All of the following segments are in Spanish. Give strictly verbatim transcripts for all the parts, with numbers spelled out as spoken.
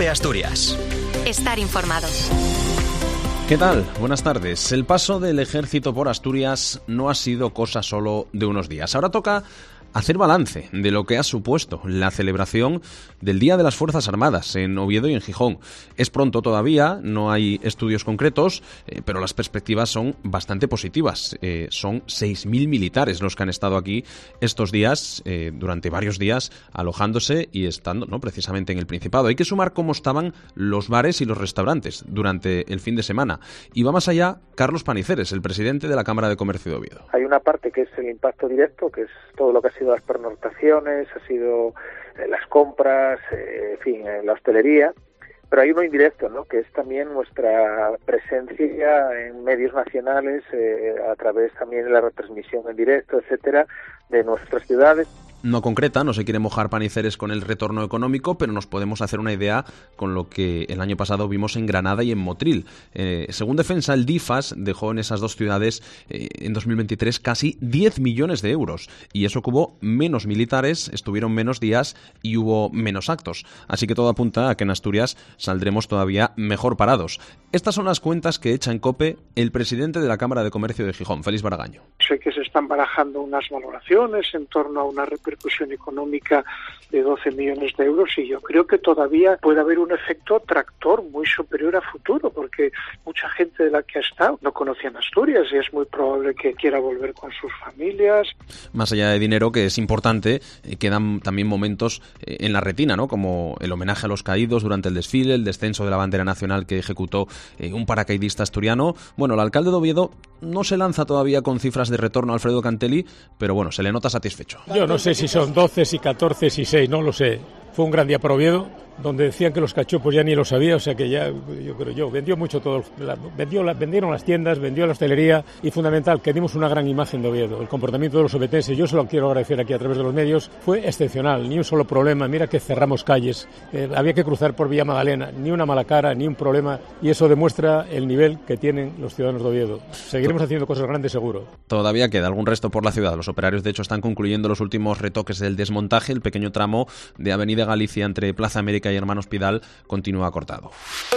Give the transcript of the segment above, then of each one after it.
COPE Asturias. Estar informado. ¿Qué tal? Buenas tardes. El paso del ejército por Asturias no ha sido cosa solo de unos días. Ahora toca hacer balance de lo que ha supuesto la celebración del Día de las Fuerzas Armadas en Oviedo y en Gijón. Es pronto todavía, no hay estudios concretos, eh, pero las perspectivas son bastante positivas. Eh, son seis mil militares los que han estado aquí estos días, eh, durante varios días, alojándose y estando, ¿no?, precisamente en el Principado. Hay que sumar cómo estaban los bares y los restaurantes durante el fin de semana. Y va más allá Carlos Paniceres, el presidente de la Cámara de Comercio de Oviedo. Hay una parte que es el impacto directo, que es todo lo que ha sido las pernoctaciones, ha sido eh, las compras, eh, en fin, eh, la hostelería, pero hay uno indirecto, ¿no?, que es también nuestra presencia en medios nacionales, eh, a través también de la retransmisión en directo, etcétera, de nuestras ciudades. No concreta, no se quiere mojar Paniceres con el retorno económico, pero nos podemos hacer una idea con lo que el año pasado vimos en Granada y en Motril. Eh, según Defensa, el DIFAS dejó en esas dos ciudades eh, en dos mil veintitrés casi diez millones de euros. Y eso que hubo menos militares, estuvieron menos días y hubo menos actos. Así que todo apunta a que en Asturias saldremos todavía mejor parados. Estas son las cuentas que echa en COPE el presidente de la Cámara de Comercio de Gijón, Félix Baragaño. Sé que se están barajando unas valoraciones en torno a una repercusión económica de doce millones de euros y yo creo que todavía puede haber un efecto tractor muy superior a futuro, porque mucha gente de la que ha estado no conocía Asturias y es muy probable que quiera volver con sus familias. Más allá de dinero, que es importante, eh, quedan también momentos eh, en la retina, ¿no?, como el homenaje a los caídos durante el desfile, el descenso de la bandera nacional que ejecutó eh, un paracaidista asturiano. Bueno, el alcalde de Oviedo no se lanza todavía con cifras de retorno a Alfredo Cantelli, pero bueno, se le nota satisfecho. Yo no sé si son doce, si catorce, si seis, no lo sé. Fue un gran día para Oviedo, donde decían que los cachopos ya ni lo sabía, o sea que ya, yo creo yo, vendió mucho todo, la, vendió, la, vendieron las tiendas, vendió la hostelería y fundamental, que dimos una gran imagen de Oviedo. El comportamiento de los obetenses, yo se lo quiero agradecer aquí a través de los medios, fue excepcional, ni un solo problema, mira que cerramos calles, eh, había que cruzar por Villa Magdalena, ni una mala cara, ni un problema, y eso demuestra el nivel que tienen los ciudadanos de Oviedo. Seguiremos haciendo cosas grandes seguro. Todavía queda algún resto por la ciudad, los operarios de hecho están concluyendo los últimos retoques del desmontaje, el pequeño tramo de Avenida Galicia entre Plaza América y Hermanos Pidal continúa cortado.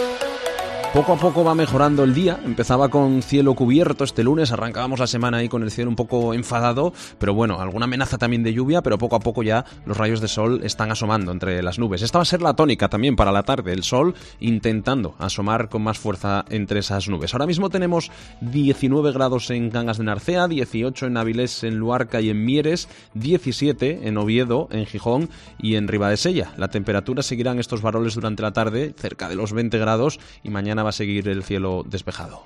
Poco a poco va mejorando el día, empezaba con cielo cubierto este lunes, arrancábamos la semana ahí con el cielo un poco enfadado, pero bueno, alguna amenaza también de lluvia, pero poco a poco ya los rayos de sol están asomando entre las nubes. Esta va a ser la tónica también para la tarde, el sol intentando asomar con más fuerza entre esas nubes. Ahora mismo tenemos diecinueve grados en Cangas de Narcea, dieciocho en Avilés, en Luarca y en Mieres, diecisiete en Oviedo, en Gijón y en Ribadesella. La temperatura seguirá en estos varoles durante la tarde, cerca de los veinte grados, y mañana va a seguir el cielo despejado.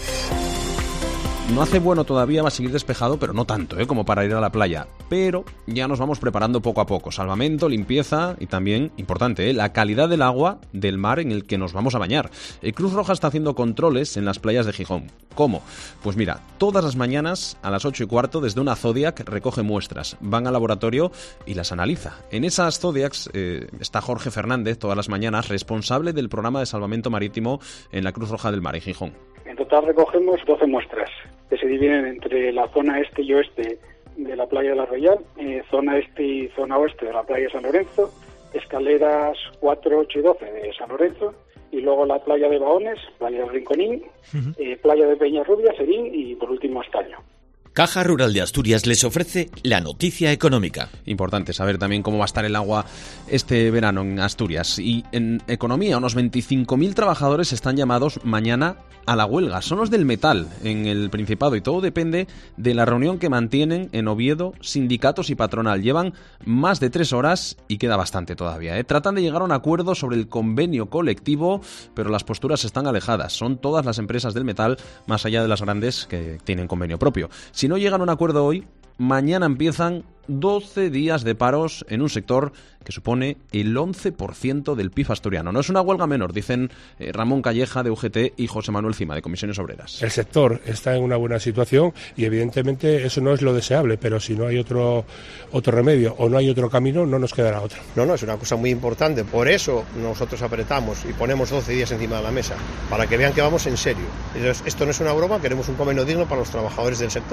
No hace bueno todavía, va a seguir despejado, pero no tanto, ¿eh?, como para ir a la playa. Pero ya nos vamos preparando poco a poco. Salvamento, limpieza y también, importante, ¿eh?, la calidad del agua del mar en el que nos vamos a bañar. El Cruz Roja está haciendo controles en las playas de Gijón. ¿Cómo? Pues mira, todas las mañanas a las ocho y cuarto desde una Zodiac recoge muestras. Van al laboratorio y las analiza. En esas Zodiacs eh, está Jorge Fernández todas las mañanas, responsable del programa de salvamento marítimo en la Cruz Roja del Mar en Gijón. En total recogemos doce muestras, que se dividen entre la zona este y oeste de la playa de la Royal, eh, zona este y zona oeste de la playa de San Lorenzo, escaleras cuatro, ocho y doce de San Lorenzo, y luego la playa de Baones, playa del Rinconín, uh-huh. eh, playa de Peñarrubia, Serín y por último Estaño. Caja Rural de Asturias les ofrece la noticia económica. Importante saber también cómo va a estar el agua este verano en Asturias. Y en economía, unos veinticinco mil trabajadores están llamados mañana a la huelga. Son los del metal en el Principado y todo depende de la reunión que mantienen en Oviedo sindicatos y patronal. Llevan más de tres horas y queda bastante todavía, ¿eh? Tratan de llegar a un acuerdo sobre el convenio colectivo, pero las posturas están alejadas. Son todas las empresas del metal, más allá de las grandes que tienen convenio propio. Si no llegan a un acuerdo hoy, mañana empiezan doce días de paros en un sector que supone el once por ciento del P I B asturiano. No es una huelga menor, dicen eh, Ramón Calleja de U G T y José Manuel Cima de Comisiones Obreras. El sector está en una buena situación y evidentemente eso no es lo deseable, pero si no hay otro, otro remedio o no hay otro camino, no nos quedará otro. No, no, es una cosa muy importante. Por eso nosotros apretamos y ponemos doce días encima de la mesa, para que vean que vamos en serio. Entonces, esto no es una broma, queremos un convenio digno para los trabajadores del sector.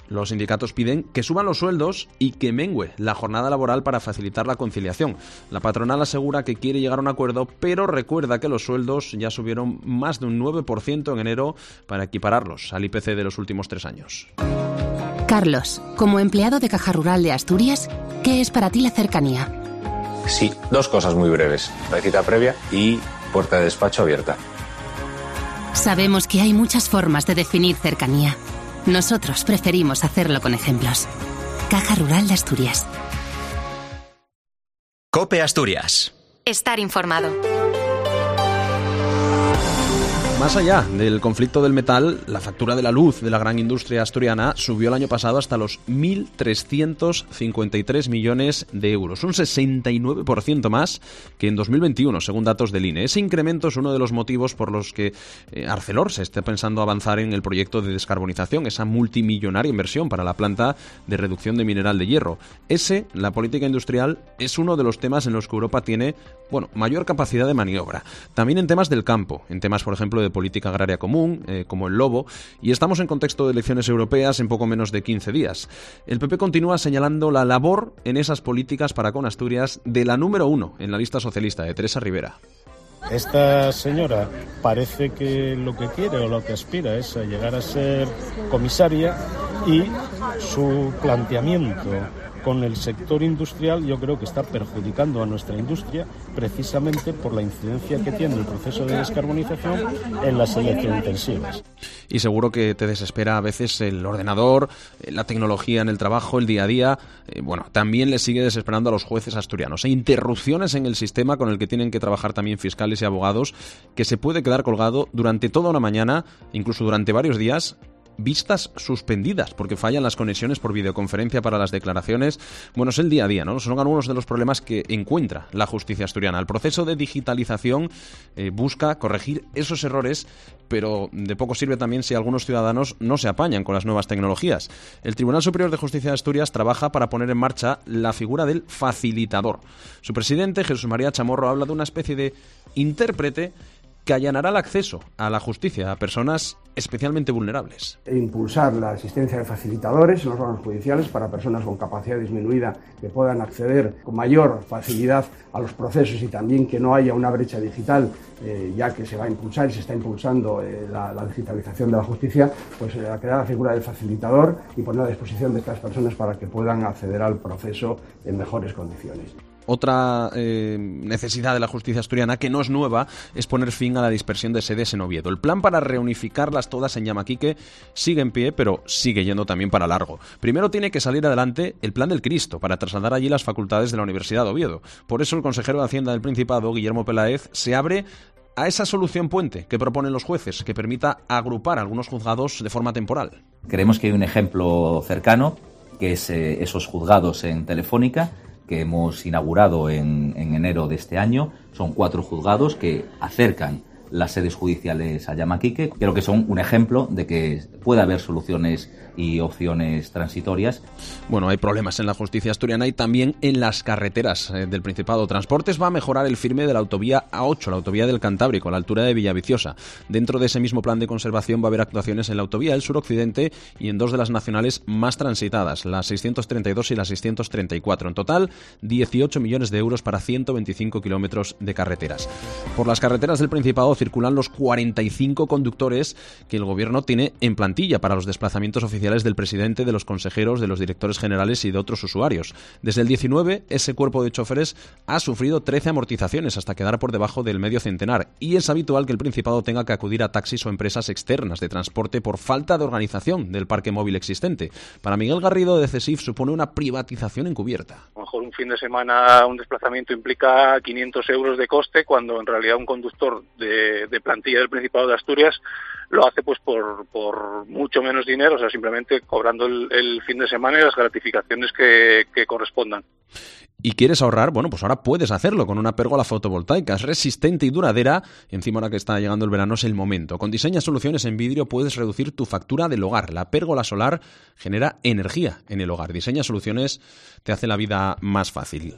Los sindicatos piden que suban los sueldos y que mengue la jornada laboral para facilitar la conciliación. La patronal asegura que quiere llegar a un acuerdo, pero recuerda que los sueldos ya subieron más de un nueve por ciento en enero para equipararlos al I P C de los últimos tres años. Carlos, como empleado de Caja Rural de Asturias, ¿qué es para ti la cercanía? Sí, dos cosas muy breves. La cita previa y puerta de despacho abierta. Sabemos que hay muchas formas de definir cercanía. Nosotros preferimos hacerlo con ejemplos. Caja Rural de Asturias. COPE Asturias. Estar informado. Más allá del conflicto del metal, la factura de la luz de la gran industria asturiana subió el año pasado hasta los mil trescientos cincuenta y tres millones de euros, un sesenta y nueve por ciento más que en dos mil veintiuno, según datos del I N E. Ese incremento es uno de los motivos por los que eh, Arcelor se está pensando avanzar en el proyecto de descarbonización, esa multimillonaria inversión para la planta de reducción de mineral de hierro. Ese, la política industrial, es uno de los temas en los que Europa tiene, bueno, mayor capacidad de maniobra. También en temas del campo, en temas, por ejemplo, de política agraria común, eh, como el lobo, y estamos en contexto de elecciones europeas en poco menos de quince días. El P P continúa señalando la labor en esas políticas para con Asturias de la número uno en la lista socialista, de Teresa Rivera. Esta señora parece que lo que quiere o lo que aspira es a llegar a ser comisaria, y su planteamiento con el sector industrial yo creo que está perjudicando a nuestra industria precisamente por la incidencia que tiene el proceso de descarbonización en las electrointensivas. Y seguro que te desespera a veces el ordenador, la tecnología en el trabajo, el día a día. Eh, bueno, también le sigue desesperando a los jueces asturianos. Hay interrupciones en el sistema con el que tienen que trabajar también fiscales y abogados, que se puede quedar colgado durante toda una mañana, incluso durante varios días, vistas suspendidas porque fallan las conexiones por videoconferencia para las declaraciones. Bueno, es el día a día, ¿no? Son algunos de los problemas que encuentra la justicia asturiana. El proceso de digitalización eh, busca corregir esos errores, pero de poco sirve también si algunos ciudadanos no se apañan con las nuevas tecnologías. El Tribunal Superior de Justicia de Asturias trabaja para poner en marcha la figura del facilitador. Su presidente, Jesús María Chamorro, habla de una especie de intérprete que allanará el acceso a la justicia a personas especialmente vulnerables. E impulsar la asistencia de facilitadores en los órganos judiciales para personas con capacidad disminuida que puedan acceder con mayor facilidad a los procesos, y también que no haya una brecha digital, eh, ya que se va a impulsar y se está impulsando eh, la, la digitalización de la justicia, pues eh, crear la figura del facilitador y poner a disposición de estas personas para que puedan acceder al proceso en mejores condiciones. Otra eh, necesidad de la justicia asturiana, que no es nueva, es poner fin a la dispersión de sedes en Oviedo. El plan para reunificarlas todas en Llamaquique sigue en pie, pero sigue yendo también para largo. Primero tiene que salir adelante el plan del Cristo, para trasladar allí las facultades de la Universidad de Oviedo. Por eso el consejero de Hacienda del Principado, Guillermo Peláez, se abre a esa solución puente que proponen los jueces, que permita agrupar algunos juzgados de forma temporal. Creemos que hay un ejemplo cercano, que es eh, esos juzgados en Telefónica, que hemos inaugurado en, en enero de este año. Son cuatro juzgados que acercan las sedes judiciales a Llamaquique. Creo que son un ejemplo de que puede haber soluciones y opciones transitorias. Bueno, hay problemas en la justicia asturiana y también en las carreteras eh, del Principado. Transportes va a mejorar el firme de la autovía A ocho, la autovía del Cantábrico, a la altura de Villaviciosa. Dentro de ese mismo plan de conservación va a haber actuaciones en la autovía del suroccidente y en dos de las nacionales más transitadas, la seiscientos treinta y dos y la seiscientos treinta y cuatro. En total, dieciocho millones de euros para ciento veinticinco kilómetros de carreteras. Por las carreteras del Principado circulan los cuarenta y cinco conductores que el gobierno tiene en plantilla para los desplazamientos oficiales del presidente, de los consejeros, de los directores generales y de otros usuarios. Desde el diecinueve, ese cuerpo de choferes ha sufrido trece amortizaciones hasta quedar por debajo del medio centenar, y es habitual que el Principado tenga que acudir a taxis o empresas externas de transporte por falta de organización del parque móvil existente. Para Miguel Garrido de CESIF supone una privatización encubierta. A lo mejor un fin de semana, un desplazamiento implica quinientos euros de coste, cuando en realidad un conductor de, de plantilla del Principado de Asturias lo hace pues por, por mucho menos dinero, o sea, simplemente cobrando el, el fin de semana y las gratificaciones que, que correspondan. ¿Y quieres ahorrar? Bueno, pues ahora puedes hacerlo con una pérgola fotovoltaica. Es resistente y duradera, y encima ahora que está llegando el verano es el momento. Con Diseña Soluciones en vidrio puedes reducir tu factura del hogar. La pérgola solar genera energía en el hogar. Diseña Soluciones te hace la vida más fácil.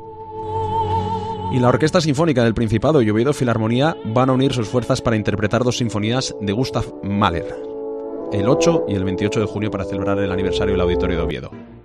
Y la Orquesta Sinfónica del Principado y Oviedo Filarmonía van a unir sus fuerzas para interpretar dos sinfonías de Gustav Mahler. el ocho y el veintiocho de junio para celebrar el aniversario del Auditorio de Oviedo.